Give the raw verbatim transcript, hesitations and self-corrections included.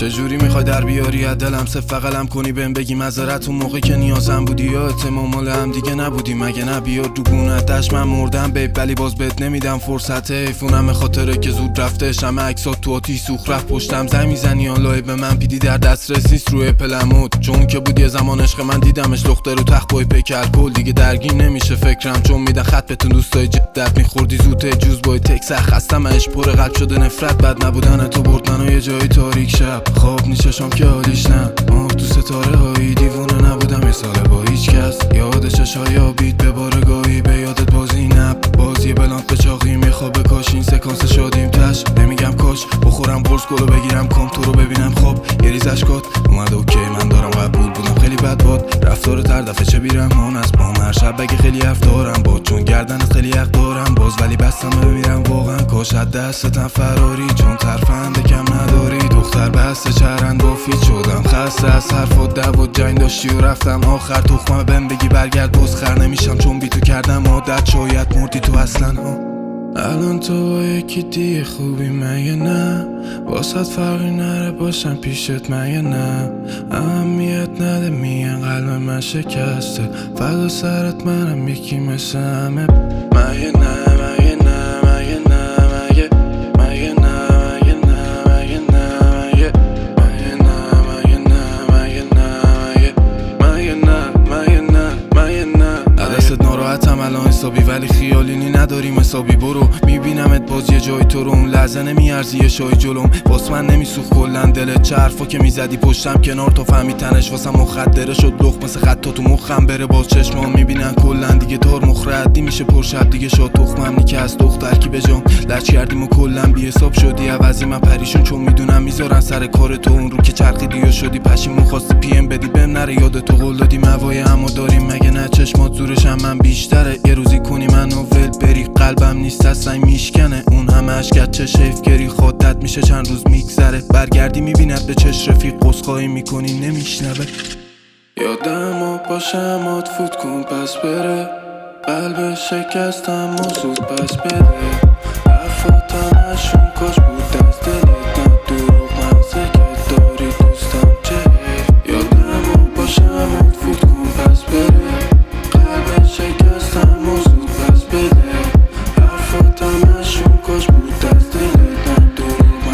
چجوری میخوای در بیاری از دلم صف فقلم کنی بهم بگی معذرت اون موقع که نیازم بودی یا اعتماد مال هم دیگه نبودی مگه نه بیا دو گونتش من مردم بیب ولی باز بهت نمیدم فرصت ایفونم به خاطره که زود رفته شمه عکسات تو آتیش سوخت رفت پشتم زنگ میزنی حالا به من پیدی در دسترس نیست روی پلمود چون که بود یه زمان عشق من دیدمش دختر رو تخت بای پیکر کل دیگه درگیر نمیشه فکرم چون میدن خط بهتون دوستای جدت میخوردی زود جوز بای تک خستم اش پر قلب شده نفرت بد نبودن تو برد منو یه جای تاریک شب خواب نیچشم که حالیش نه ماه تو ستاره هایی دیوونه نبودم یه ساله با هیچ کس یاد چشای آبید به بارگاهی به یادت بازی نب بازی بلانت به چاقی میخواب کاش این سکانس شادیم تش نمیگم کاش بخورم قرص گلو بگیرم کام تو رو ببینم خواب یه ریز اشکات اومد اوکی من دارم قبول بودم خیلی بد باد رفتار تر دفعه چه بیرحمان است با هر شب بگه خیلی حرف دارم با چون گردنت خیلی حق دارم باز ولی بستم بمیرم واقعا کاش از دستتم فراری چون ترفنده کم نداری دختر بسته چرند با فیت شدم خسته از حرفات دو و جنگ داشتی و رفتم آخر تخمه بهم بگی برگرد باز خر نمیشم چون بی تو کردم عادت شاید مردی تو اصلا ها الان تو با یکی دیگه خوبی مگه نه واسه فرقی نره باشم پیشت مگه نه اهمیت نده میگن قلب من شکسته فدا سرت منم یکی مثل همه مگه نه مگه نه مگه نه مگه مگه نه مگه نه مگه نه مگه مگه نه مگه نه مگه نه مگه نه مگه نه مگه نه دستت ناراحتم الان حسابی ولی خیالینی نداریم حسابی برو میبینمت باز یه جای تو رو اون لحظه نمیارزی یه شای جلوم واس من نمیسوخ کلن دلت چه حرفا که میزدی پشتم کنار تو فهمی تنش واسم مخدره شد لخ مثل خطا تو مخم بره باز چشمام میبینن کلن دیگه تار مخردی میشه پر شب دیگه شاد تخمم نی که از دختر کی بجام لچ کردیم و کلن بی حساب شدی عوضی من پریشون چون میدونم میذارن سر کار تو اون رو که چرخیدی و شدی پشیمون خواستی پی ام بدی بهم نره یاد تو قول دادی موای همو داریم مگه نه چشمات زورش هم من بیشتره یه روزی کنی منو ول بری قلبم نیست اصلا میشکنه اون همه اشکت چه شیفگری خودت میشه چند روز میگذره برگردی میبیند به چش رفیق قصخایی میکنی نمیشنوه یادم و باشم فوت کن پس بره قلب شکستم و زود پس بده حرفاتم اشون کاش بود از دل